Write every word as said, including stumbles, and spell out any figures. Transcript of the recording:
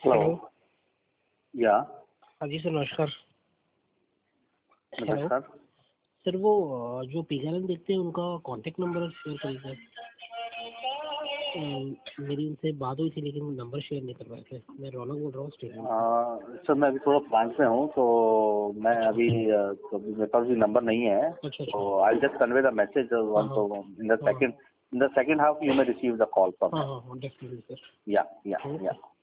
Hello. Yeah हाँ जी sir, नमस्कार। हेलो नमस्कार। सर, वो अ, जो पिज्जा देखते हैं उनका कांटेक्ट नंबर शेयर करिए सर। अ, मेरी उनसे बात हुई थी लेकिन वो नंबर शेयर नहीं कर पाए थे। मैं रौनक बोल रहा हूँ स्टेडियम से। आ, सर मैं अभी थोड़ा प्लांट में हूँ, तो मैं अभी अ, तो अभी मेरे पास भी नंबर नहीं है। अच्छा अच्छा। तो I just convey the message one, हाँ तो इन द हाँ second in the second half you may receive the call from हाँ हिम। हाँ हाँ डेफिनेटली सर। या या ओके। या